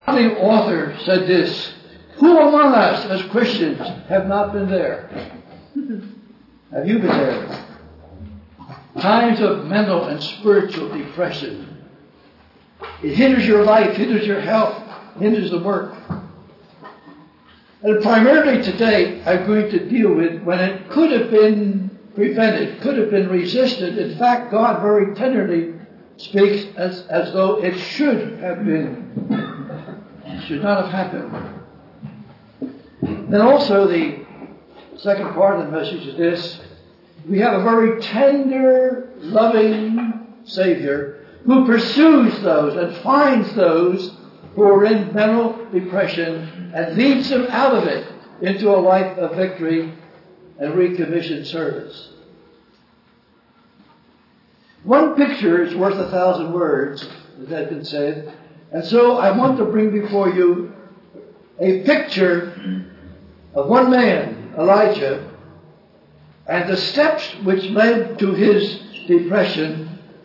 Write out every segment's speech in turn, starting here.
The author said this: who among us as Christians have not been there? Have you been there? Times of mental and spiritual depression. It hinders your life, hinders your health, hinders the work. And primarily today, I'm going to deal with when it could have been prevented, could have been resisted. In fact, God very tenderly speaks as though it should have been. It should not have happened. Then also the second part of the message is this: we have a very tender, loving Savior who pursues those and finds those who are in mental depression and leads them out of it into a life of victory and recommissioned service. One picture is worth 1,000 words, as has been said. And so I want to bring before you a picture of one man, Elijah, and the steps which led to his depression.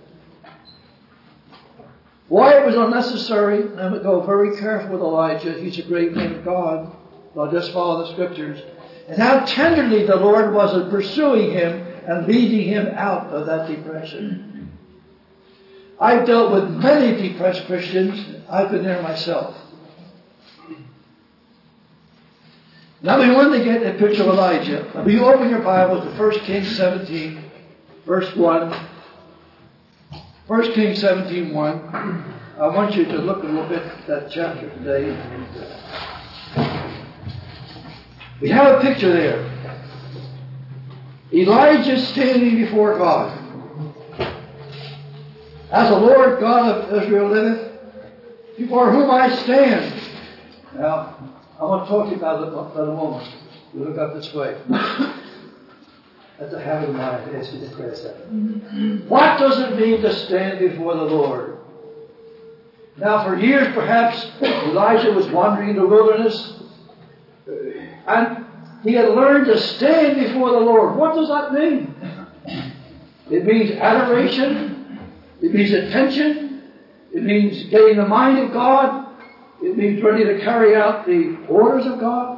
Why it was unnecessary, and I'm going to go very careful with Elijah. He's a great man of God. I'll just follow the scriptures. And how tenderly the Lord was in pursuing him and leading him out of that depression. I've dealt with many depressed Christians. I've been there myself. Now we want to get a picture of Elijah. Will you open your Bible to 1 Kings 17, verse 1. 1 Kings 17:1. I want you to look a little bit at that chapter today. We have a picture there. Elijah standing before God. As the Lord God of Israel liveth, before whom I stand. Now, I want to talk to you about it in a moment. You look up this way. That's a habit of mine. I ask you to press that. What does it mean to stand before the Lord? Now, for years, perhaps, Elijah was wandering in the wilderness, and he had learned to stand before the Lord. What does that mean? It means adoration. It means attention. It means getting the mind of God. It means ready to carry out the orders of God.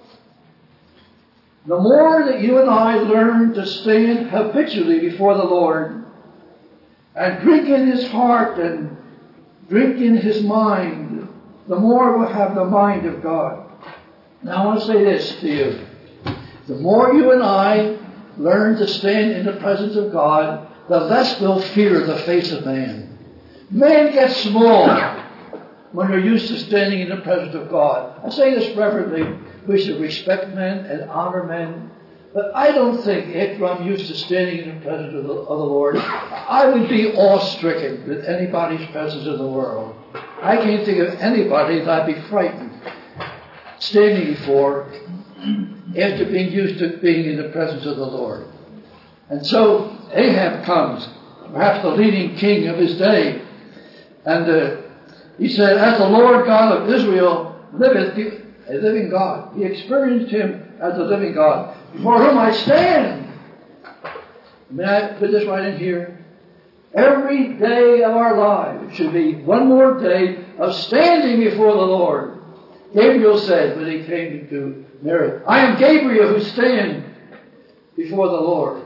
The more that you and I learn to stand habitually before the Lord and drink in His heart and drink in His mind, the more we'll have the mind of God. Now I want to say this to you. The more you and I learn to stand in the presence of God, the less we'll fear the face of man. Man gets small when you're used to standing in the presence of God. I say this reverently. We should respect men and honor men. But I don't think, after I'm used to standing in the presence of the Lord, I would be awe-stricken with anybody's presence in the world. I can't think of anybody that I'd be frightened standing before after being used to being in the presence of the Lord. And so Ahab comes, perhaps the leading king of his day, and he said, as the Lord God of Israel liveth, a living God. He experienced Him as a living God, before whom I stand. May I put this right in here? Every day of our lives should be one more day of standing before the Lord. Gabriel said when he came to Mary, I am Gabriel who stand before the Lord.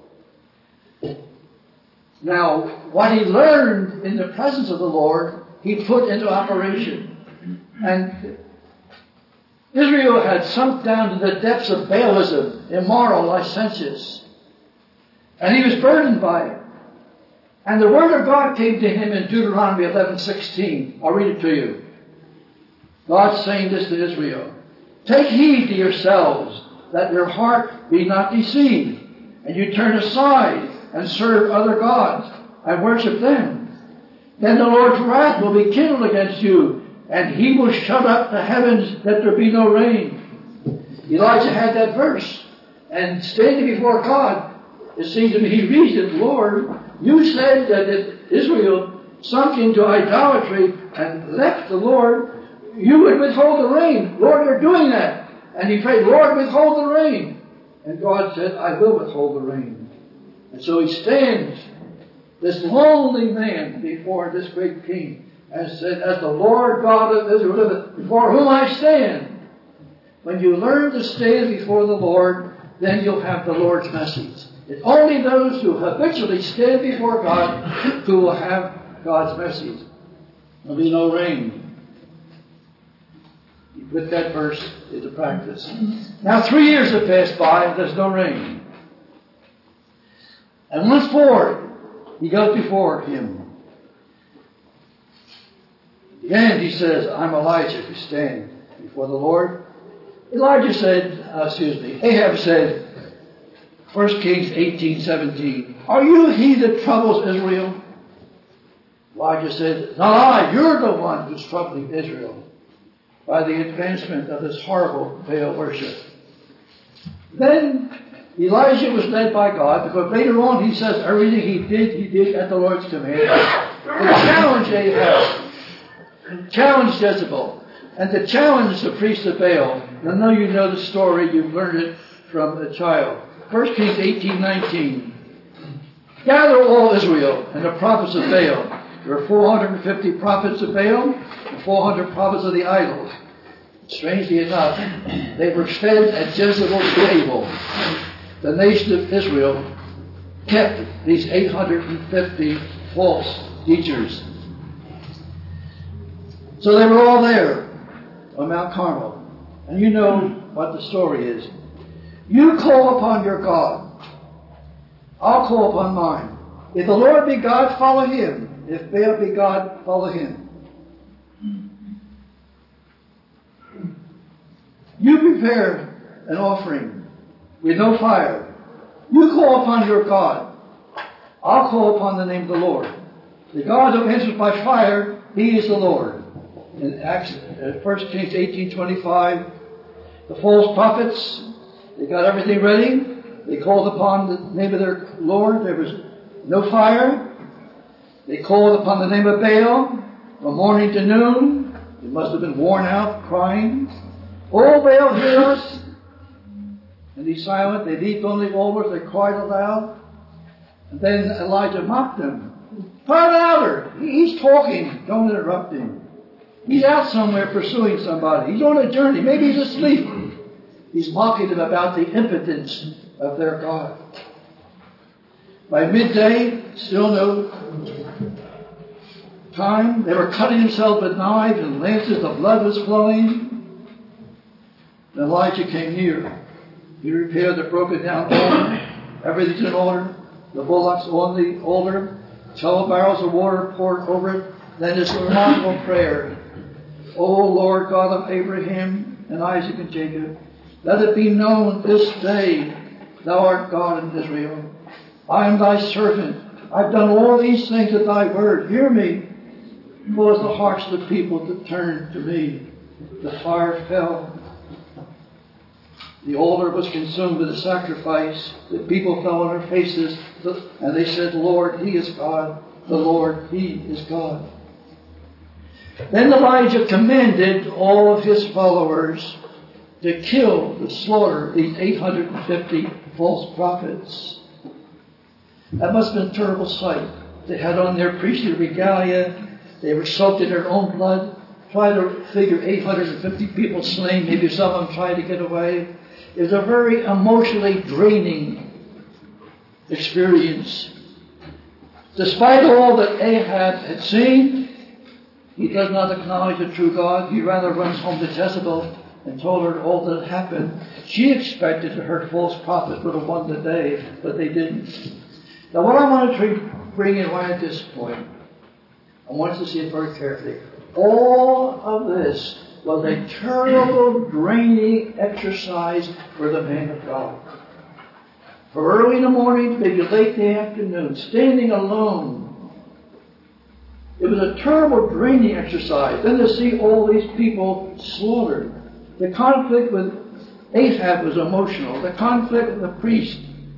Now, what he learned in the presence of the Lord, he put into operation. And Israel had sunk down to the depths of Baalism, immoral, licentious. And he was burdened by it. And the word of God came to him in Deuteronomy 11:16. I'll read it to you. God's saying this to Israel. Take heed to yourselves, that your heart be not deceived, and you turn aside and serve other gods, and worship them. Then the Lord's wrath will be kindled against you, and He will shut up the heavens that there be no rain. Elijah had that verse. And standing before God, it seems to me he reasoned, Lord, you said that if Israel sunk into idolatry and left the Lord, you would withhold the rain. Lord, you're doing that. And he prayed, Lord, withhold the rain. And God said, I will withhold the rain. And so he stands, this lonely man, before this great king. and said, as the Lord God of Israel liveth, before whom I stand. When you learn to stand before the Lord, then you'll have the Lord's message. It's only those who habitually stand before God who will have God's message. There'll be no rain. You put that verse into practice. Now 3 years have passed by and there's no rain. And once more, he goes before him. And he says, I'm Elijah who stand before the Lord. Ahab said, 1 Kings 18:17, are you he that troubles Israel? Elijah said, not I, you're the one who's troubling Israel by the advancement of this horrible Baal worship. Then Elijah was led by God, because later on he says everything he did at the Lord's command. To challenge Ahab, challenge Jezebel, and to challenge the priest of Baal. I know you know the story, you've learned it from a child. 1 Kings 18:19. Gather all Israel and the prophets of Baal. There were 450 prophets of Baal and 400 prophets of the idols. Strangely enough, they were fed at Jezebel's table. The nation of Israel kept these 850 false teachers. So they were all there on Mount Carmel. And you know what the story is. You call upon your God. I'll call upon mine. If the Lord be God, follow him. If Baal be God, follow him. You prepare an offering with no fire. You call upon your God. I'll call upon the name of the Lord. The God who answers by fire, he is the Lord. In 1 Kings 18:25, the false prophets, they got everything ready. They called upon the name of their Lord. There was no fire. They called upon the name of Baal from morning to noon. They must have been worn out, crying, "Oh, Baal, hear us!" And he's silent. They leaped on the altars. They cried aloud. And then Elijah mocked them. Cry louder! He's talking. Don't interrupt him. He's out somewhere pursuing somebody. He's on a journey. Maybe he's asleep. He's mocking them about the impotence of their God. By midday, still no time. They were cutting themselves with knives and lances. The blood was flowing. And Elijah came near. He repaired the broken down altar. Everything's in order. The bullocks on the altar. 12 barrels of water poured over it. Then this remarkable prayer. O Lord God of Abraham and Isaac and Jacob, let it be known this day thou art God in Israel. I am thy servant. I've done all these things at thy word. Hear me. Cause the hearts of the people to turn to me. The fire fell. The altar was consumed with the sacrifice. The people fell on their faces, and they said, Lord, he is God. The Lord, he is God. Then Elijah commanded all of his followers to kill, to slaughter these 850 false prophets. That must have been a terrible sight. They had on their priestly regalia. They were soaked in their own blood. Try to figure 850 people slain. Maybe some of them tried to get away. It was a very emotionally draining experience. Despite all that Ahab had seen, he does not acknowledge the true God. He rather runs home to Jezebel and told her all that had happened. She expected that her false prophet would have won the day, but they didn't. Now what I want to bring in right at this point, I want us to see it very carefully. All of this was a terrible, draining exercise for the man of God. From early in the morning, maybe late in the afternoon, standing alone. It was a terrible, draining exercise. Then to see all these people slaughtered. The conflict with Ahab was emotional. The conflict with the priest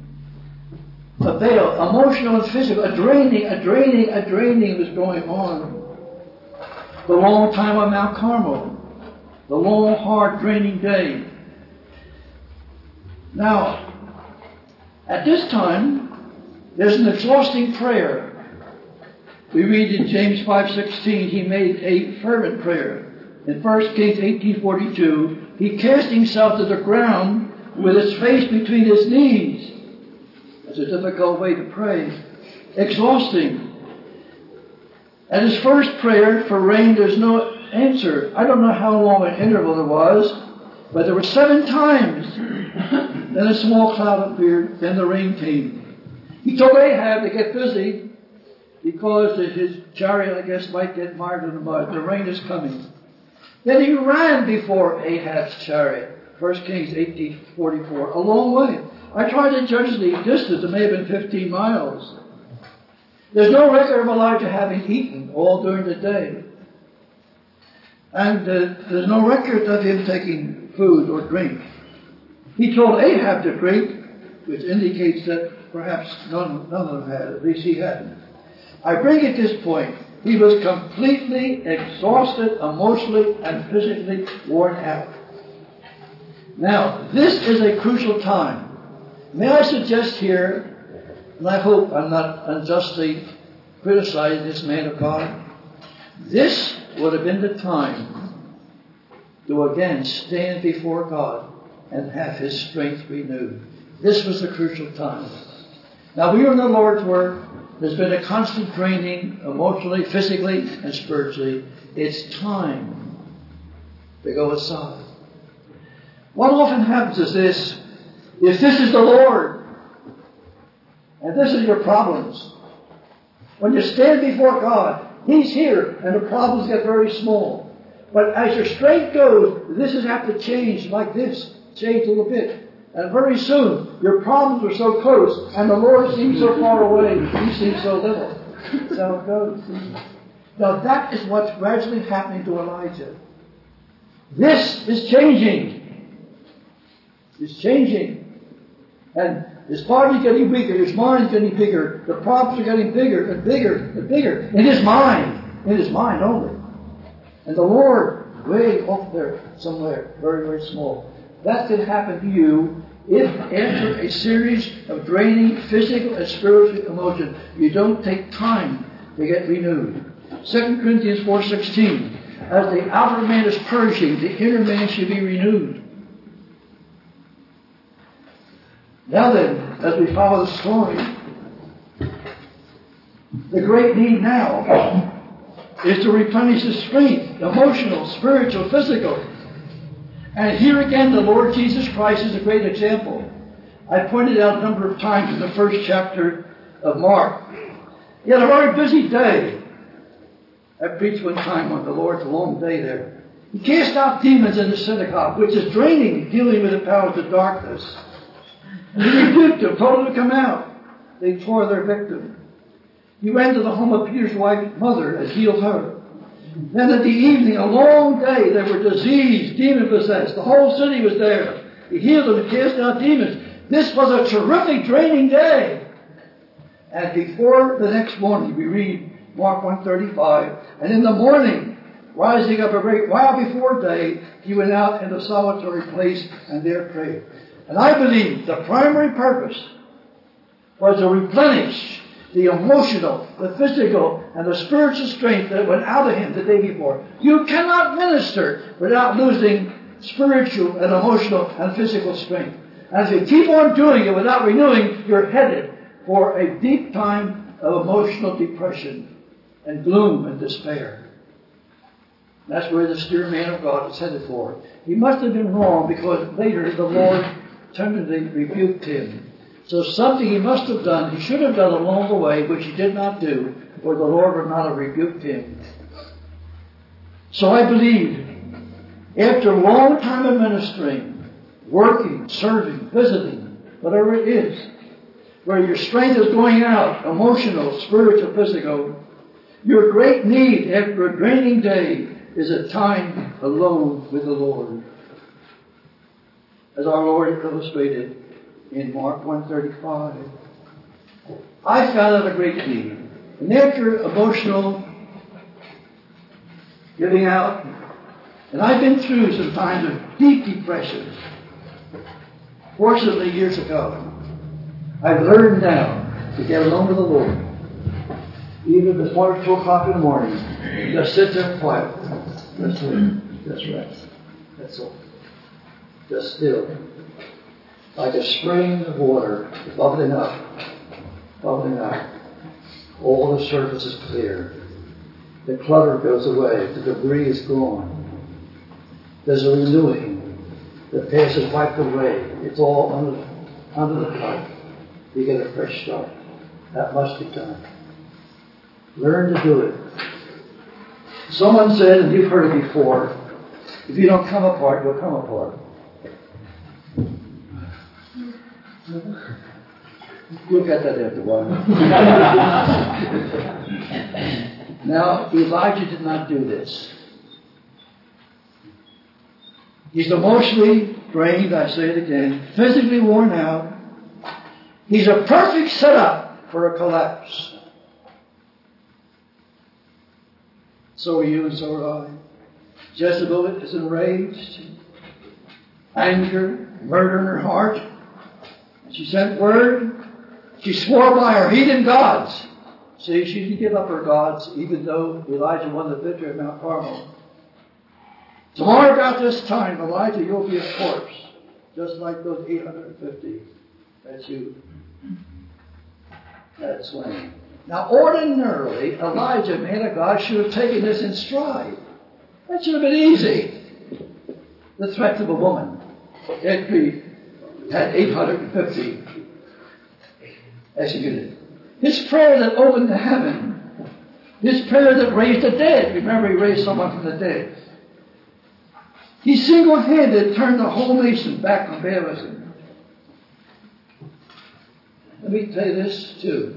of Baal, emotional and physical. A draining was going on. The long time on Mount Carmel. The long, hard, draining day. Now, at this time, there's an exhausting prayer. We read in James 5:16, he made a fervent prayer. In 1 Kings 18:42, he cast himself to the ground with his face between his knees. That's a difficult way to pray. Exhausting. At his first prayer for rain, there's no answer. I don't know how long an interval there was, but there were 7 times. Then a small cloud appeared, then the rain came. He told Ahab to get busy because his chariot, I guess, might get mired in the mud. The rain is coming. Then he ran before Ahab's chariot. 1 Kings 18:44. A long way. I tried to judge the distance. It may have been 15 miles. There's no record of Elijah having eaten all during the day. And there's no record of him taking food or drink. He told Ahab to drink, which indicates that perhaps none of them had. At least he hadn't. I bring at this point, he was completely exhausted emotionally and physically worn out. Now, this is a crucial time. May I suggest here, and I hope I'm not unjustly criticizing this man of God, this would have been the time to again stand before God and have his strength renewed. This was the crucial time. Now, we are in the Lord's work. There's been a constant draining emotionally, physically, and spiritually. It's time to go aside. What often happens is this. If this is the Lord, and this is your problems, when you stand before God, he's here, and the problems get very small. But as your strength goes, this is apt to change like this. Change a little bit. And very soon, your problems are so close, and the Lord seems so far away, you seem so little. That's how it goes. Now that is what's gradually happening to Elijah. This is changing. It's changing. And his body's getting weaker, his mind's getting bigger, the problems are getting bigger and bigger and bigger. In his mind only. And the Lord, way off there somewhere, very, very small. That can happen to you if after a series of draining physical and spiritual emotion, you don't take time to get renewed. 2 Corinthians 4:16, as the outer man is perishing, the inner man should be renewed. Now then, as we follow the story, the great need now is to replenish his strength, emotional, spiritual, physical. And here again, the Lord Jesus Christ is a great example. I pointed out a number of times in the first chapter of Mark. He had a very busy day. I preached one time on the Lord's long day there. He cast out demons in the synagogue, which is draining, dealing with the powers of darkness. And he rebuked them, told them to come out. They tore their victim. He went to the home of Peter's wife, mother, and healed her. Then at the evening, a long day, they were diseased, demon-possessed. The whole city was there. He healed them and cast out demons. This was a terrific draining day. And before the next morning, we read Mark 1:35, and in the morning, rising up a great while before day, he went out in a solitary place and there prayed. And I believe the primary purpose was to replenish the emotional, the physical, and the spiritual strength that went out of him the day before. You cannot minister without losing spiritual and emotional and physical strength. And if you keep on doing it without renewing, you're headed for a deep time of emotional depression and gloom and despair. That's where the dear man of God is headed for. He must have been wrong because later the Lord tenderly rebuked him. So something he must have done, he should have done along the way, which he did not do, or the Lord would not have rebuked him. So I believe, after a long time of ministering, working, serving, visiting, whatever it is, where your strength is going out, emotional, spiritual, physical, your great need after a draining day is a time alone with the Lord. As our Lord illustrated in Mark 1:35. I found out a great need. And after emotional giving out, and I've been through some times of deep depression. Fortunately, years ago, I've learned now to get along with the Lord. even before 2 o'clock in the morning. Just sit there quiet. Just wait. Just rest. That's all. Just still. Like a spring of water bubbling up. Bubbling up. All the surface is clear. The clutter goes away. The debris is gone. There's a renewing. The past is wiped away. It's all under the pipe. You get a fresh start. That must be done. Learn to do it. Someone said, and you've heard it before, if you don't come apart, you'll come apart. You'll get that after a while. Now, Elijah did not do this. He's emotionally drained, I say it again, physically worn out. He's a perfect setup for a collapse. So are you and so are I. Jezebel is enraged, anger, murder in her heart. She sent word. She swore by her heathen gods. See, she didn't give up her gods, even though Elijah won the victory at Mount Carmel. Tomorrow about this time, Elijah, you'll be a corpse, just like those 850 that you had slain. Now, ordinarily, Elijah, man of God, should have taken this in stride. That should have been easy. The threat of a woman. Had 850 executed. His prayer that opened the heaven. His prayer that raised the dead. Remember, he raised someone from the dead. He single-handed turned the whole nation back on Baalism. Let me tell you this, too.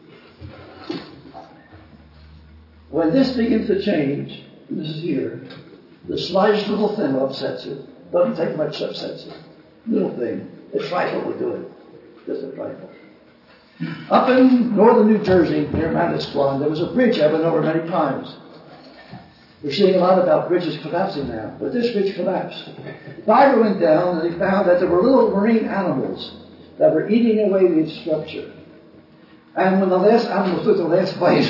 When this begins to change, this is here, the slightest little thing upsets it. Doesn't take much to upset it. Little thing. A trifle will do it. Just a trifle. Up in northern New Jersey, near Manasquan, there was a bridge I've been over many times. We're seeing a lot about bridges collapsing now, but this bridge collapsed. The diver went down and he found that there were little marine animals that were eating away the structure. And when the last animal took the last bite,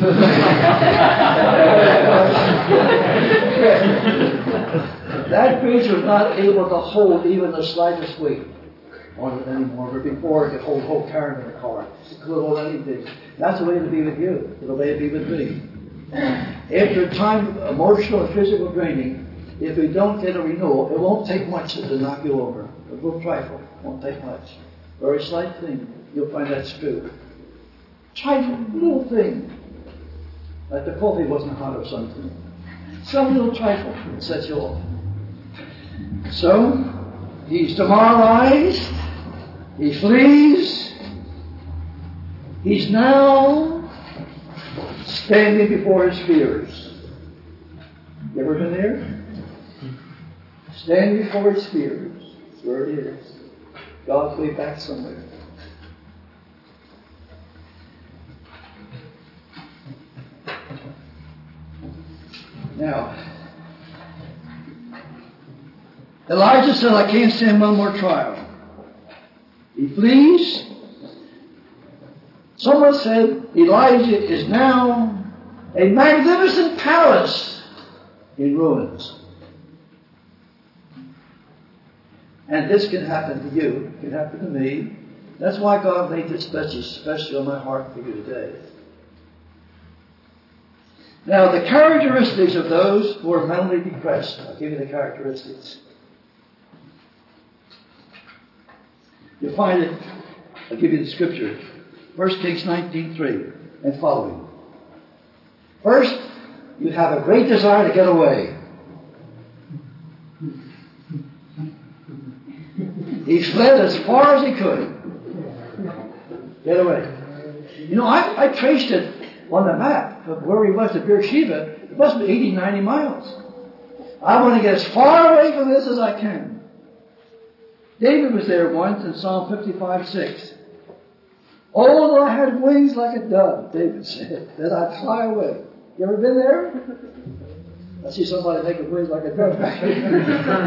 that bridge was not able to hold even the slightest weight on it anymore. But before it could hold whole caravan in a car. It could hold anything. That's the way to be with you. The way to be with me. After a time of emotional and physical training, if we don't get a renewal, it won't take much to knock you over. A little trifle won't take much. Very slight thing. You'll find that's true. Trifle, little thing. Like the coffee wasn't hot or something. Some little trifle that sets you off. So, he's demoralized. He flees. He's now standing before his fears. You ever been there? Standing before his fears. That's where it is. God's way back somewhere. Now, Elijah said, I can't stand one more trial. He flees. Someone said Elijah is now a magnificent palace in ruins. And this can happen to you. It can happen to me. That's why God made this message especially on my heart for you today. Now, the characteristics of those who are mentally depressed. I'll give you the characteristics. You'll find it. I'll give you the scripture. 1 Kings 19:3 and following. First, you have a great desire to get away. He fled as far as he could. Get away. You know, I traced it on the map of where he was at Beersheba. It must be 80, 90 miles. I want to get as far away from this as I can. David was there once in Psalm 55:6. Oh, that I had wings like a dove, David said, that I'd fly away. You ever been there? I see somebody making wings like a dove back here.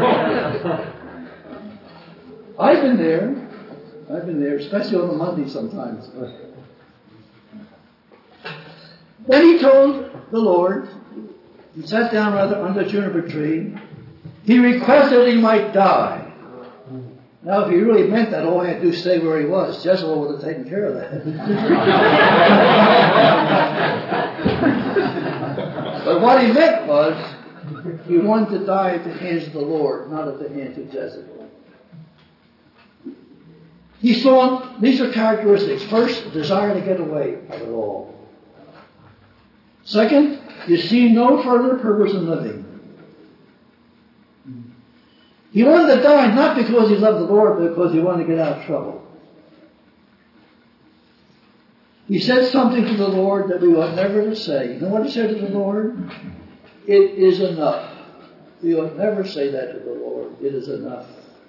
I've been there, especially on a Monday sometimes. Then he told the Lord, he sat down rather under the juniper tree, he requested he might die. Now, if he really meant that, all he had to do was stay where he was. Jezebel would have taken care of that. But what he meant was, he wanted to die at the hands of the Lord, not at the hands of Jezebel. He saw, these are characteristics. First, a desire to get away from it all. Second, you see no further purpose in living. He wanted to die not because he loved the Lord, but because he wanted to get out of trouble. He said something to the Lord that we ought never to say. You know what he said to the Lord? It is enough. We ought never say that to the Lord. It is enough.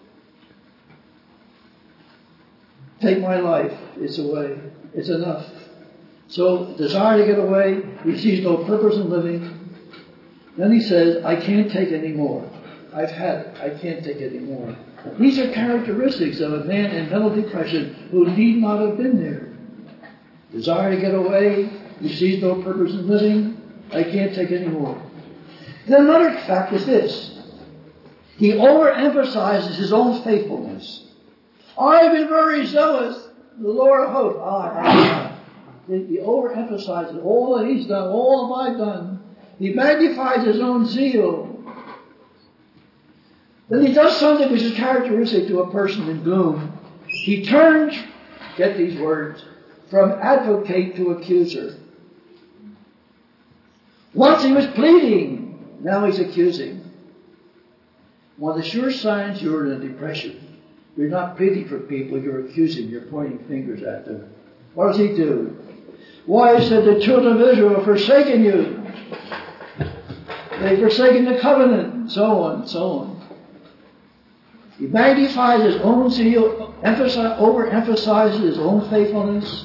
Take my life. It's away. It's enough. So, desire to get away. He sees no purpose in living. Then he says, I can't take any more. I've had it. I can't take any more. These are characteristics of a man in mental depression who need not have been there. Desire to get away. He sees no purpose in living. I can't take any more. Then another fact is this. He overemphasizes his own faithfulness. I've been very zealous. The Lord of hosts. He overemphasizes all that he's done. All have I done. He magnifies his own zeal. Then he does something which is characteristic to a person in gloom. He turns, get these words, from advocate to accuser. Once he was pleading, now he's accusing. One of the sure signs you're in a depression. You're not pleading for people, you're accusing, you're pointing fingers at them. What does he do? Why, he said, the children of Israel have forsaken you. They've forsaken the covenant, so on, so on. He magnifies his own zeal, overemphasizes his own faithfulness,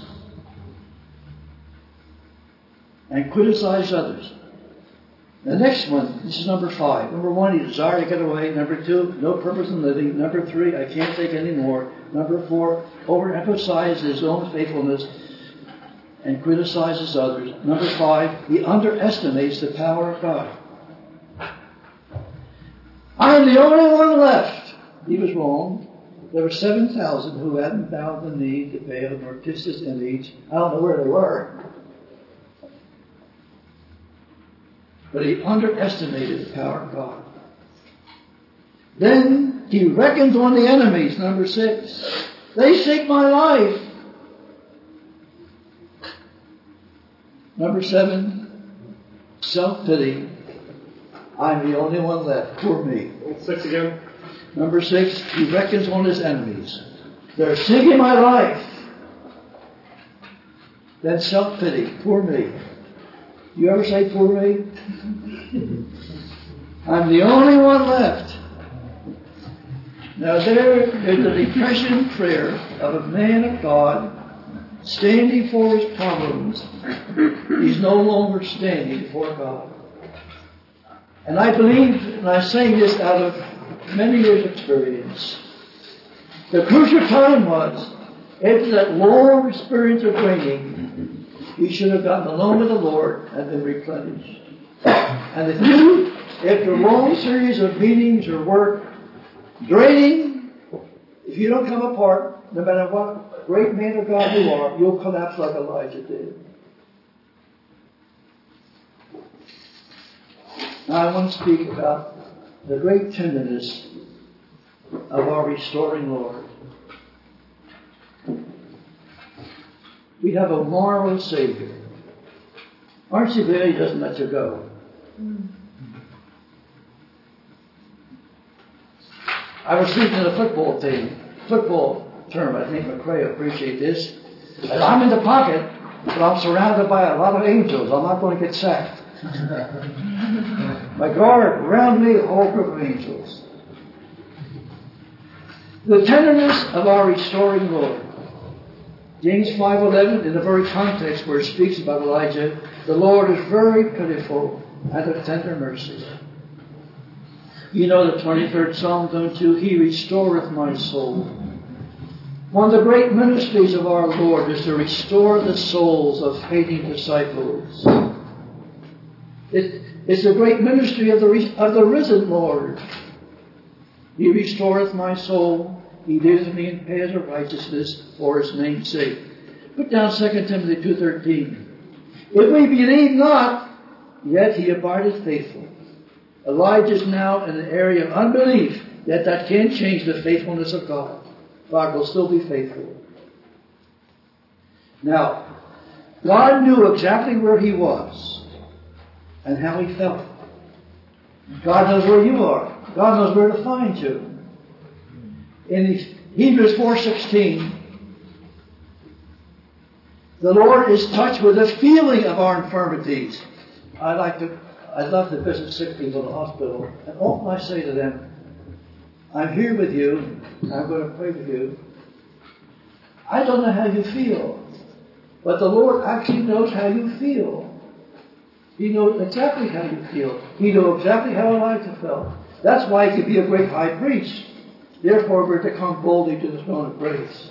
and criticizes others. The next one, this is number 5. Number 1, he desires to get away. Number 2, no purpose in living. Number 3, I can't take any more. Number 4, overemphasizes his own faithfulness and criticizes others. Number 5, he underestimates the power of God. I'm the only one left. He was wrong. There were 7,000 who hadn't bowed the knee to Baal nor kissed his image. I don't know where they were. But he underestimated the power of God. Then he reckons on the enemies. Number 6. They seek my life. Number 7. Self-pity. I'm the only one left. Poor me. 6 again. Number 6. He reckons on his enemies. They're seeking my life. Then self-pity. Poor me. You ever say poor me? I'm the only one left. Now there is the depression prayer of a man of God standing for his problems. He's no longer standing before God. And I believe, and I'm saying this out of many years' experience, the crucial time was, after that long experience of draining, he should have gotten alone with the Lord and been replenished. And if you, after a long series of meetings or work, draining, if you don't come apart, no matter what great man of God you are, you'll collapse like Elijah did. Now I want to speak about the great tenderness of our restoring Lord. We have a marvelous Savior. Aren't you glad He doesn't let you go? I was speaking in a football term. I think McCrae will appreciate this. And I'm in the pocket, but I'm surrounded by a lot of angels. I'm not going to get sacked. My guard around me, a whole group of angels. The tenderness of our restoring Lord. James 5:11, in the very context where it speaks about Elijah, the Lord is very pitiful and of tender mercy. You know the 23rd Psalm, don't you? He restoreth my soul. One of the great ministries of our Lord is to restore the souls of hating disciples. It's the great ministry of the risen Lord. He restoreth my soul. He leadeth me in paths of righteousness for His name's sake. Put down 2 Timothy 2:13. If we believe not, yet He abideth faithful. Elijah's now in an area of unbelief, yet that can't change the faithfulness of God. God will still be faithful. Now, God knew exactly where he was and how he felt. God knows where you are. God knows where to find you. In Hebrews 4:16, the Lord is touched with the feeling of our infirmities. I'd love to visit sick people in the hospital, and often I say to them, I'm here with you, I'm going to pray with you. I don't know how you feel, but the Lord actually knows how you feel. He knows exactly how you feel. He knows exactly how Elijah felt. That's why he could be a great high priest. Therefore, we're to come boldly to the throne of grace.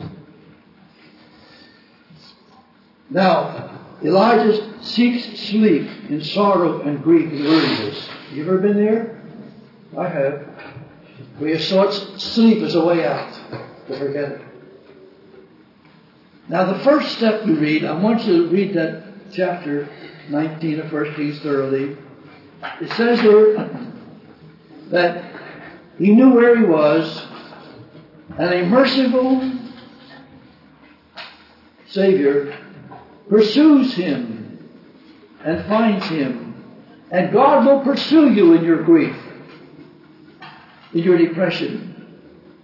Now, Elijah seeks sleep in sorrow and grief and weariness. You ever been there? I have. Where you sought sleep as a way out to forget it. Now, the first step you read, I want you to read that chapter 19 of 1 Kings thoroughly. It says there that he knew where he was, and a merciful Savior pursues him and finds him. And God will pursue you in your grief, in your depression.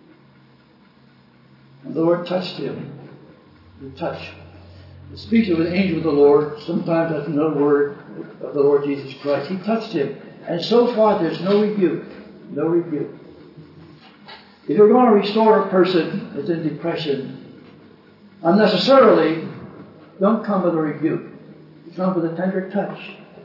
And the Lord touched him. The touch. The speech of an angel of the Lord, sometimes that's another word of the Lord Jesus Christ. He touched him. And so far there's no rebuke. No rebuke. If you're going to restore a person that's in depression, unnecessarily, don't come with a rebuke. Come with a tender touch.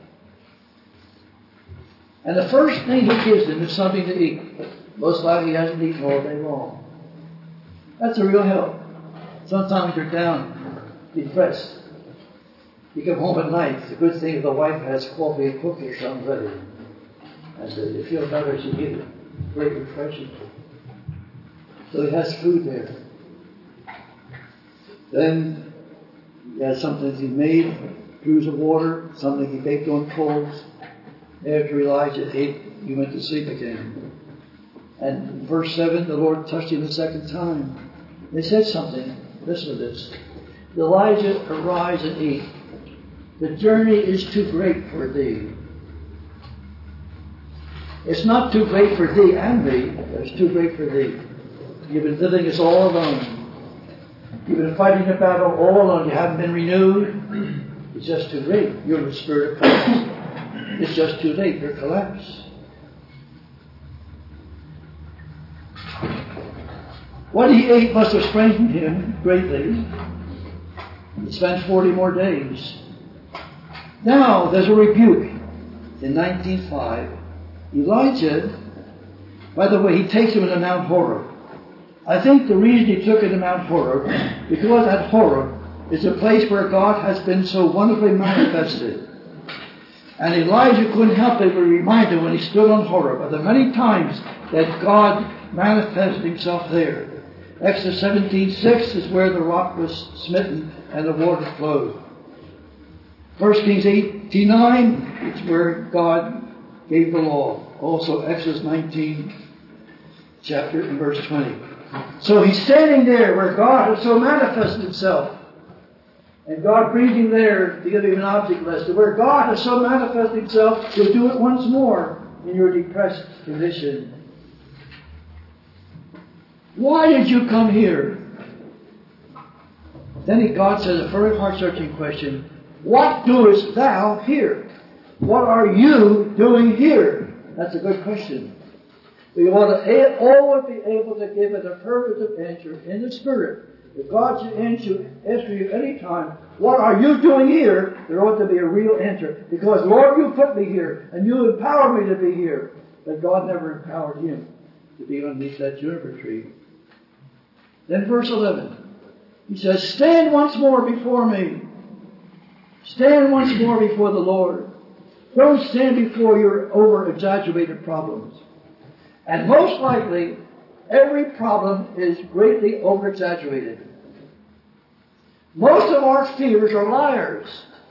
And the first thing he gives them is something to eat. Most likely he hasn't eaten all day long. That's a real help. Sometimes you're down, depressed. You come home at night. It's a good thing if the wife has coffee and cookies or something ready. And you feel better as you eat it. Great refreshing. So he has food there. Then he has something he made, cruse of water, something he baked on coals. After Elijah ate, he went to sleep again. And in verse 7, the Lord touched him the second time. They said something. Listen to this. Elijah, arise and eat. The journey is too great for thee. It's not too great for thee and me, but it's too great for thee. You've been living this all alone. You've been fighting the battle all alone. You haven't been renewed. It's just too late. You're in the spirit of collapse. It's just too late. You're collapsed. What he ate must have strengthened him greatly. He spent 40 more days. Now, there's a rebuke. In 19:5, Elijah, by the way, he takes him to Mount Horeb. I think the reason he took him to Mount Horeb, because at Horeb is a place where God has been so wonderfully manifested. And Elijah couldn't help but be reminded when he stood on Horeb of the many times that God manifested himself there. Exodus 17:6 is where the rock was smitten and the water flowed. 1 Kings 18:9 is where God gave the law. Also Exodus 19 chapter and verse 20. So he's standing there where God has so manifested himself. And God brings him there to give him an object lesson. Where God has so manifested himself, he'll do it once more in your depressed condition. Why did you come here? Then God says a very heart-searching question. What doest thou here? What are you doing here? That's a good question. We want to always be able to give an affirmative answer in the Spirit. If God should ask you any time, what are you doing here? There ought to be a real answer. Because, Lord, you put me here, and you empowered me to be here. But God never empowered him to be underneath that juniper tree. Then verse 11, he says, stand once more before me. Stand once more before the Lord. Don't stand before your over-exaggerated problems. And most likely, every problem is greatly over-exaggerated. Most of our fears are liars.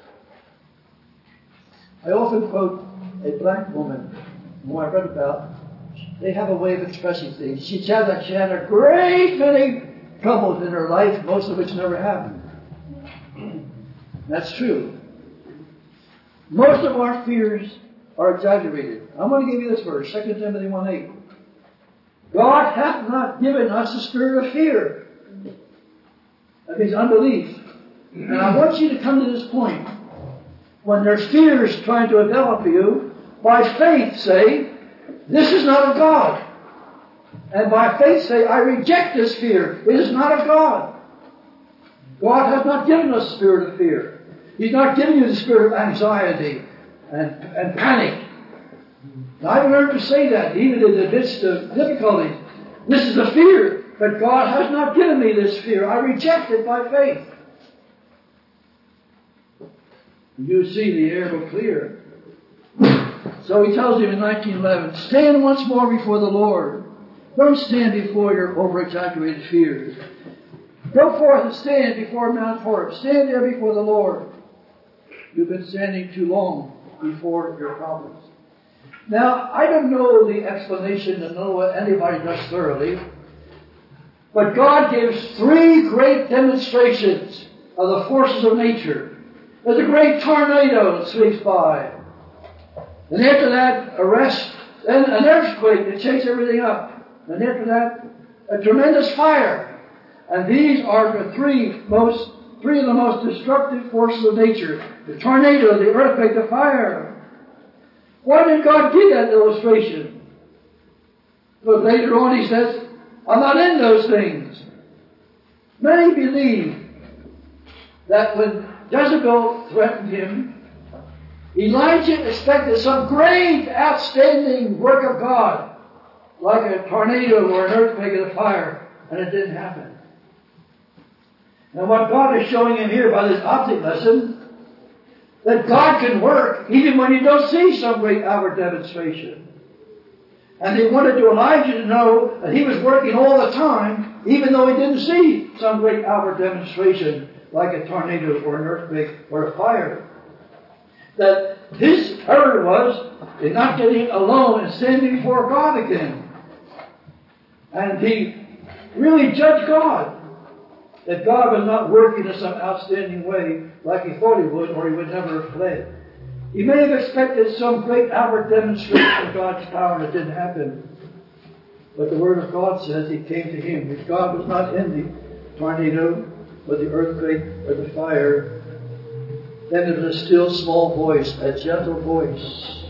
I often quote a black woman who I read about. They have a way of expressing things. She said that she had a great many troubles in her life, most of which never happened. That's true. Most of our fears are exaggerated. I'm going to give you this verse, 2 Timothy 1:8. God hath not given us a spirit of fear. That means unbelief. And I want you to come to this point. When there's fears trying to envelop you, by faith say, this is not of God. And by faith say, I reject this fear. It is not of God. God has not given us a spirit of fear. He's not giving you the spirit of anxiety and panic. Now, I've learned to say that even in the midst of difficulties. This is a fear, but God has not given me this fear. I reject it by faith. You see the air will clear. So he tells him in 19:11, stand once more before the Lord. Don't stand before your over-exaggerated fears. Go forth and stand before Mount Horeb. Stand there before the Lord. You've been standing too long before your problems. Now, I don't know the explanation to know what anybody does thoroughly, but God gives 3 great demonstrations of the forces of nature. There's a great tornado that sweeps by. And after that, then an earthquake that shakes everything up. And after that, a tremendous fire. And these are the three of the most destructive forces of nature. The tornado, the earthquake, the fire. Why did God give that illustration? But later on he says, I'm not in those things. Many believe that when Jezebel threatened him, Elijah expected some great, outstanding work of God, like a tornado or an earthquake or a fire, and it didn't happen. Now what God is showing him here by this object lesson, that God can work even when you don't see some great outward demonstration. And he wanted Elijah to know that he was working all the time, even though he didn't see some great outward demonstration, like a tornado or an earthquake or a fire. That his error was in not getting alone and standing before God again. And he really judged God. That God was not working in some outstanding way like he thought he would, or he would never have fled. He may have expected some great outward demonstration of God's power, and it didn't happen. But the Word of God says it came to him. If God was not in the tornado, or the earthquake, or the fire, then it was a still small voice, a gentle voice.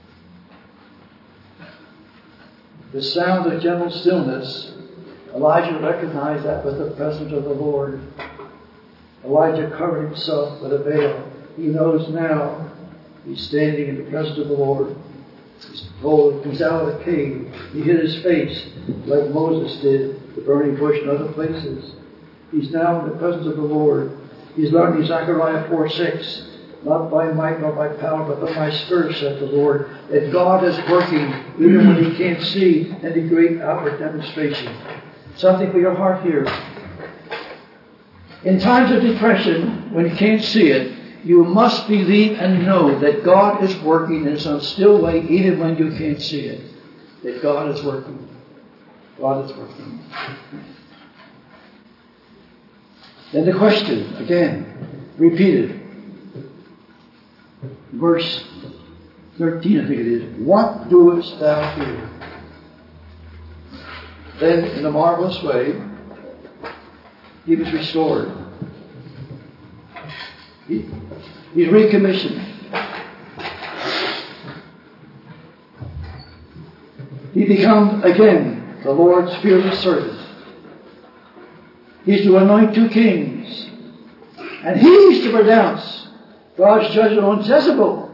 The sound of gentle stillness, Elijah recognized that was the presence of the Lord. Elijah covered himself with a veil. He knows now he's standing in the presence of the Lord. He's out of the cave. He hid his face like Moses did, the burning bush and other places. He's now in the presence of the Lord. He's learning Zechariah 4:6. Not by might nor by power, but by my Spirit, said the Lord. That God is working even when he can't see any great outward demonstration. Something for your heart here. In times of depression, when you can't see it, you must believe and know that God is working in some still way, even when you can't see it. That God is working. God is working. Then the question, again, repeated. Verse 13, I think it is. What doest thou here? Then, in a marvelous way, he was restored. He's recommissioned. He becomes, again, the Lord's fearless servant. He's to anoint 2 kings. And he's to pronounce God's judgment on Jezebel.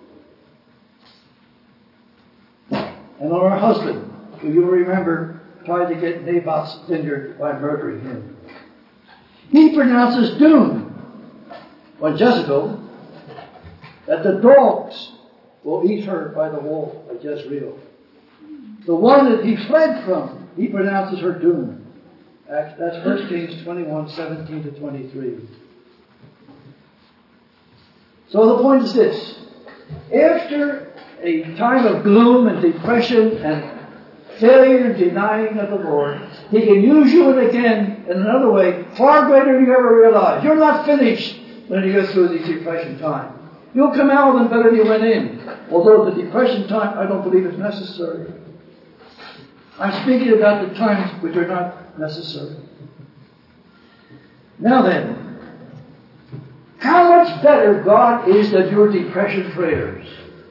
And on her husband, who you'll remember tried to get Naboth's vineyard by murdering him. He pronounces doom on Jezebel, that the dogs will eat her by the wall of Jezreel. The one that he fled from, he pronounces her doom. That's 1 Kings 21, 17 to 23. So the point is this. After a time of gloom and depression and failure and denying of the Lord, he can use you again in another way, far greater than you ever realize. You're not finished when you go through these depression times. You'll come out of them better than you went in. Although the depression time, I don't believe is necessary. I'm speaking about the times which are not necessary. Now then, how much better God is than your depression prayers?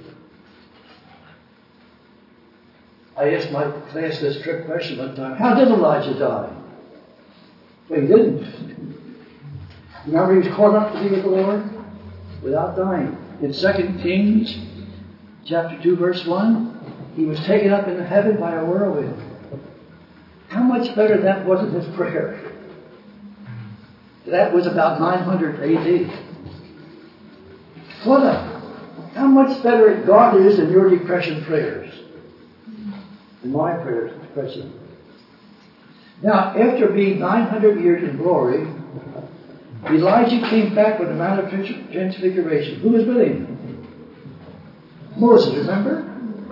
I asked my class this trick question one time. How did Elijah die? Well, he didn't. Remember, he was caught up to be with the Lord without dying. In 2 Kings chapter 2, verse 1, he was taken up into heaven by a whirlwind. How much better that was in his prayer? That was about 900 A.D. What how much better God is than your depression prayers? In my prayers, depression. Now, after being 900 years in glory, Elijah came back with the Mount of Transfiguration. Who was with him? Moses, remember?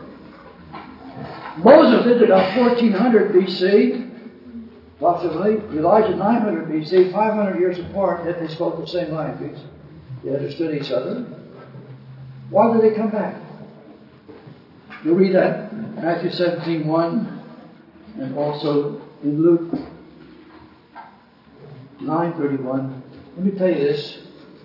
Moses lived about 1400 BC, approximately. Elijah 900 BC, 500 years apart, yet they spoke the same language. They understood each other. Why did they come back? You read that in Matthew 17:1 and also in Luke 9:31. Let me tell you this.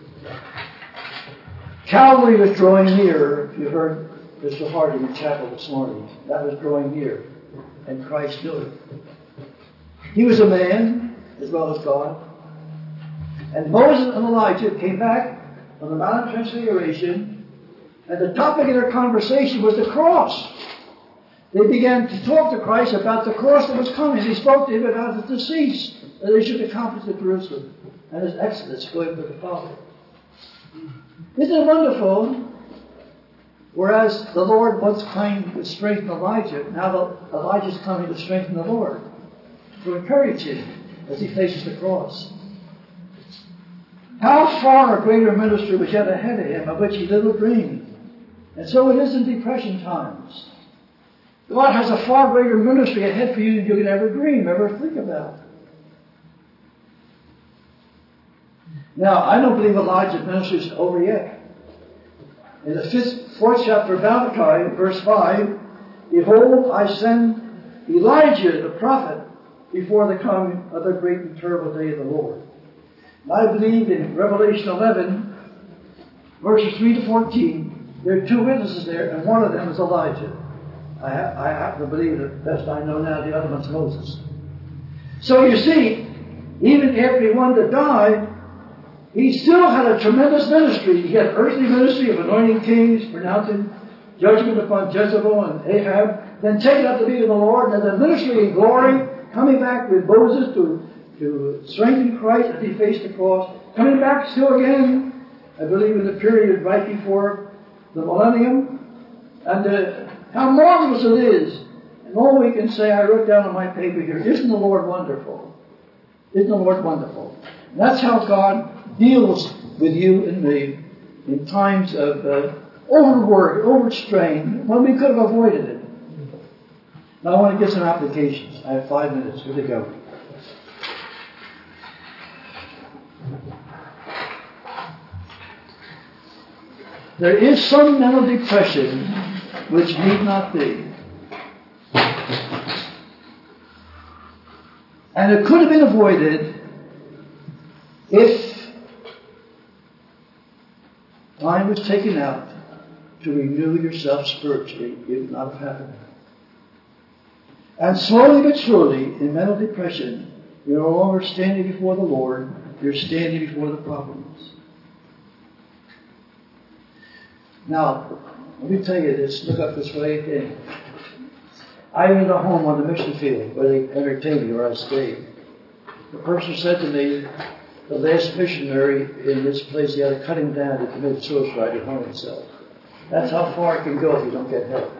Calvary was drawing near. If you heard Mr. Harding in chapel this morning, that was drawing near. And Christ knew it. He was a man as well as God. And Moses and Elijah came back on the Mount of Transfiguration, and the topic of their conversation was the cross. They began to talk to Christ about the cross that was coming. They spoke to him about the decease that they should accomplish at Jerusalem and his exodus going to the Father. Isn't it wonderful? Whereas the Lord once claimed to strengthen Elijah, now Elijah's coming to strengthen the Lord, to encourage him as he faces the cross. How far a greater ministry was yet ahead of him, of which he little dreamed. And so it is in depression times. God has a far greater ministry ahead for you than you can ever dream, ever think about. Now, I don't believe Elijah's ministry is over yet. In the 4th chapter of Malachi, verse 5, Behold, I send Elijah the prophet before the coming of the great and terrible day of the Lord. And I believe in Revelation 11, verses 3 to 14, there are two witnesses there, and one of them is Elijah. I happen to believe that best I know now, the other one's Moses. So you see, even after he wanted to die, he still had a tremendous ministry. He had earthly ministry of anointing kings, pronouncing judgment upon Jezebel and Ahab, then taken up to be with the Lord, and then ministry in glory, coming back with Moses to strengthen Christ as he faced the cross, coming back still again, I believe in the period right before the millennium, and how marvelous it is. And all we can say, I wrote down on my paper here, isn't the Lord wonderful? Isn't the Lord wonderful? And that's how God deals with you and me in times of overwork, overstrain, when we could have avoided it. Now I want to get some applications. I have 5 minutes. Here they go. There is some mental depression which need not be. And it could have been avoided if time was taken out to renew yourself spiritually. It would not have happened. And slowly but surely, in mental depression, you're no longer standing before the Lord, you're standing before the problems. Now, let me tell you this, look up this way again. I was in a home on the mission field where they entertained me, where I stayed. The person said to me, the last missionary in this place, he had to cut him down to commit suicide and hung himself. That's how far it can go if you don't get help.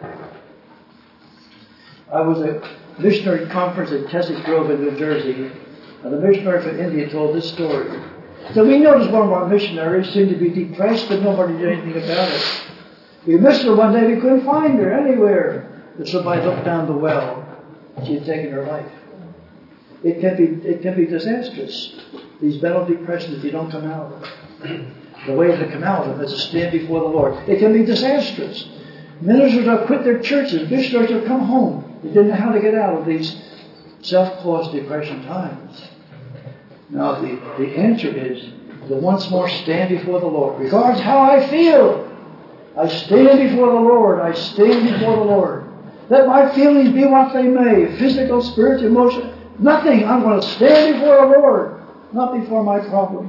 I was at a missionary conference at Keswick Grove in New Jersey, and the missionary from India told this story. So we noticed one of our missionaries seemed to be depressed, but nobody did anything about it. We missed her one day, we couldn't find her anywhere. But somebody looked down the well. She had taken her life. It can be disastrous. These mental depressions, if you don't come out of them. The way to come out of them is to stand before the Lord. It can be disastrous. Ministers have quit their churches. Missionaries have come home. They didn't know how to get out of these self-caused depression times. Now the answer is to once more stand before the Lord. Regardless how I feel, I stand before the Lord. I stand before the Lord. Let my feelings be what they may. Physical, spiritual, emotional. Nothing. I'm going to stand before the Lord. Not before my problems.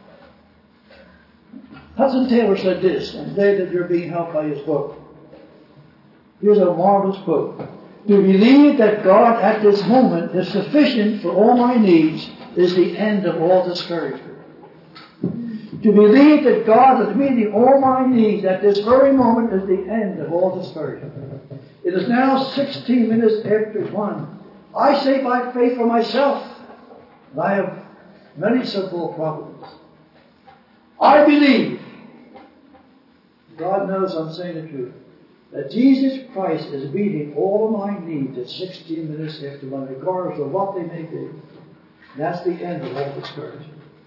Hudson Taylor said this on the day that you're being helped by his book. Here's a marvelous quote. To believe that God at this moment is sufficient for all my needs is the end of all discouragement. To believe that God is meeting all my needs at this very moment is the end of all discouragement. It is now 16 minutes after 1. I say by faith for myself, and I have many simple problems. I believe, God knows I'm saying the truth, that Jesus Christ is meeting all of my needs at 16 minutes after 1, regardless of what they may be. That's the end of all discouragement.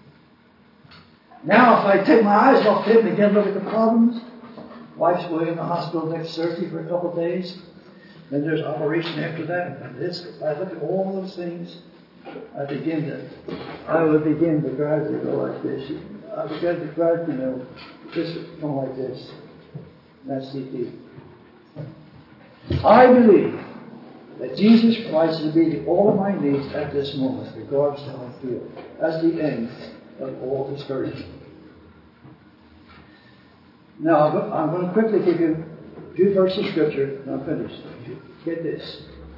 Now, if I take my eyes off Him and again look at the problems, wife's going in the hospital next Thursday for a couple of days. Then there's operation after that. And this, I look at all those things. I would begin to gradually go like this. I began to gradually, this would come like this. That's the key. I believe that Jesus Christ is meeting all of my needs at this moment, regardless of how I feel. That's the end of all discouragement. Now, I'm going to quickly give you a few verses of Scripture, and I'm finished. Get this.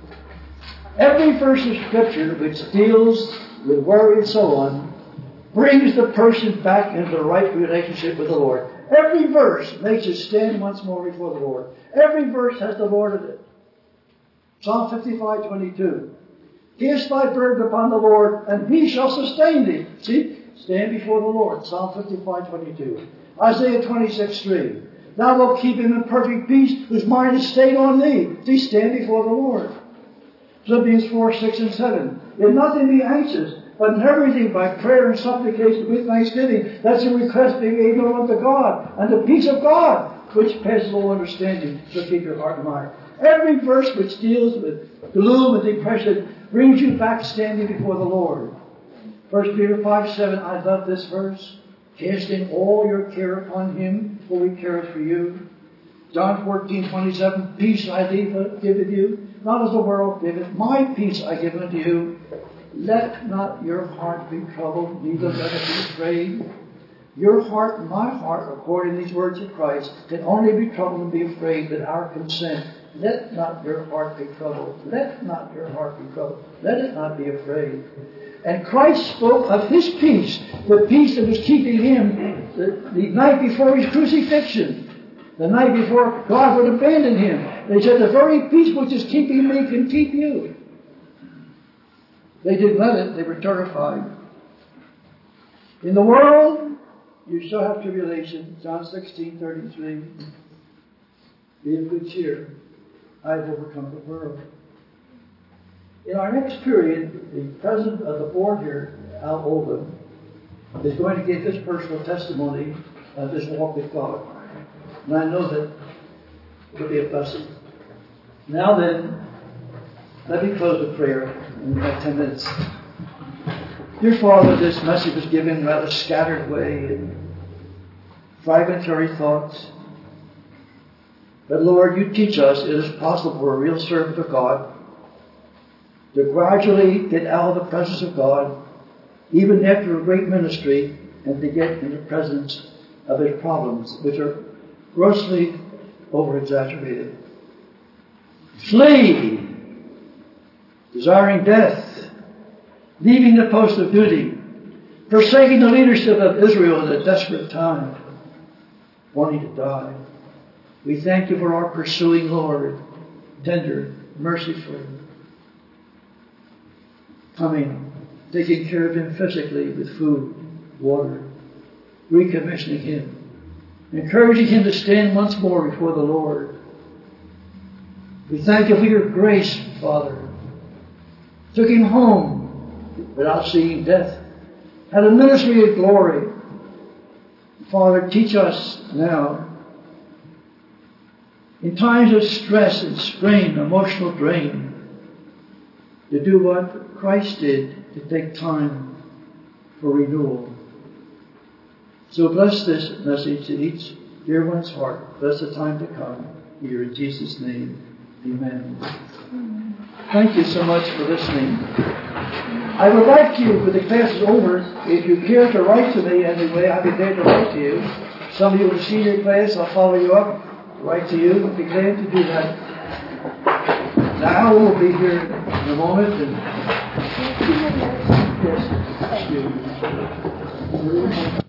Every verse of Scripture which deals with worry and so on brings the person back into the right relationship with the Lord. Every verse makes it stand once more before the Lord. Every verse has the Lord in it. Psalm 55:22. Cast thy burden upon the Lord, and He shall sustain thee. See? Stand before the Lord. Psalm 55:22. Isaiah 26:3. Thou wilt keep him in perfect peace, whose mind is stayed on thee. See, stand before the Lord. Philippians 4:6 and 7. In nothing be anxious, but in everything by prayer and supplication with thanksgiving. That's a request being made known unto God. And the peace of God, which passes all understanding, shall keep your heart and mind. Every verse which deals with gloom and depression brings you back standing before the Lord. 1 Peter 5:7, I love this verse. Casting all your care upon Him, for He careth for you. John 14:27, peace I give with you, not as the world giveth. My peace I give unto you. Let not your heart be troubled, neither let it be afraid. Your heart and my heart, according to these words of Christ, can only be troubled and be afraid with our consent. Let not your heart be troubled. Let not your heart be troubled. Let it not be afraid. And Christ spoke of His peace, the peace that was keeping Him the night before His crucifixion, the night before God would abandon Him. And He said, the very peace which is keeping me can keep you. They didn't let it. They were terrified. In the world, you shall have tribulation. John 16:33. Be of good cheer. I have overcome the world. In our next period, the president of the board here, Al Oldham, is going to give his personal testimony of his walk with God. And I know that it will be a blessing. Now then, let me close with prayer in about 10 minutes. Dear Father, this message was given in a rather scattered way and fragmentary thoughts. But Lord, you teach us it is possible for a real servant of God to gradually get out of the presence of God, even after a great ministry, and to get in the presence of His problems, which are grossly over-exaggerated. Flee, desiring death, leaving the post of duty, forsaking the leadership of Israel in a desperate time, wanting to die. We thank you for our pursuing Lord, tender, merciful, coming, taking care of him physically with food, water, recommissioning him, encouraging him to stand once more before the Lord. We thank you for your grace, Father. Took him home without seeing death. Had a ministry of glory. Father, teach us now, in times of stress and strain, emotional drain, to do what Christ did, to take time for renewal. So bless this message in each dear one's heart. Bless the time to come. Here in Jesus' name, amen. Thank you so much for listening. I would like you, when the class is over, if you care to write to me anyway, I'll be glad to write to you. Some of you in the senior class, I'll follow you up, write to you. I'll be glad to do that. Now we'll be here in a moment. And yes, excuse me.